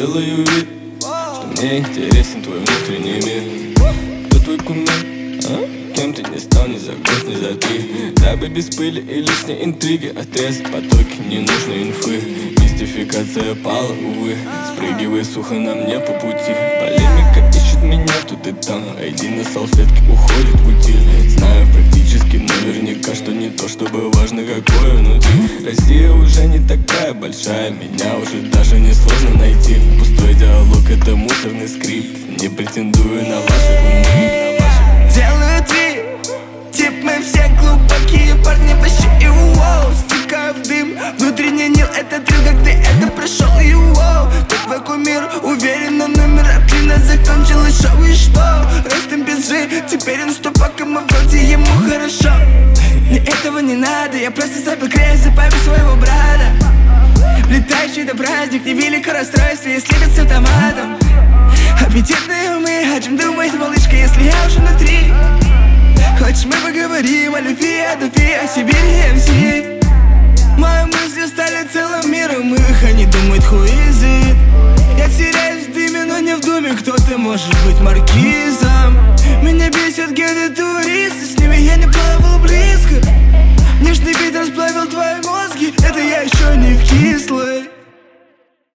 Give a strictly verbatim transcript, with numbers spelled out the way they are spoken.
делаю вид, что мне интересен твой внутренний мир. Кто твой кумир? А? Кем ты не стал ни за год, ни за три. Дабы без пыли и лишней интриги отрезать потоки ненужной инфы. Мистификация пала, увы. Спрыгивай сухо на мне по пути. Полемика ищет меня тут и там. Айди на салфетке уходит в утиль. Знаю практически наверняка, что не то, чтобы важно, какое внутри. Россия уже не такая большая, меня уже даже не сложно найти. Пустой диалог — это мусорный скрипт. Не претендую на ваши умы. Делаю три, тип мы все глубокие парни вообще и воу. Стекаю в дым, внутренний Нил, это трил, как ты это прошел и воу. Ты твой кумир, уверен, но номер один закончилось шоу и что? Ростом без жи, теперь он что, пока мы вроде ему хорошо. Мне этого не надо, я просто забыл крест за память своего брата. Влетающий до праздник, невелико расстройство, если с автоматом. Аппетитные умы, о чем думает малышка, если я уже внутри? Хочешь, мы поговорим о любви, о дуфе, о Сибири, эм си? Мои мысли стали целым миром, их они думают who is it? Я теряюсь в дыме, но не в думе, кто ты можешь быть маркизом? Меня бесят геды туристы, с ними я не плавал близко. Нежный вид расплавил твои мозги, это я еще не вкисло.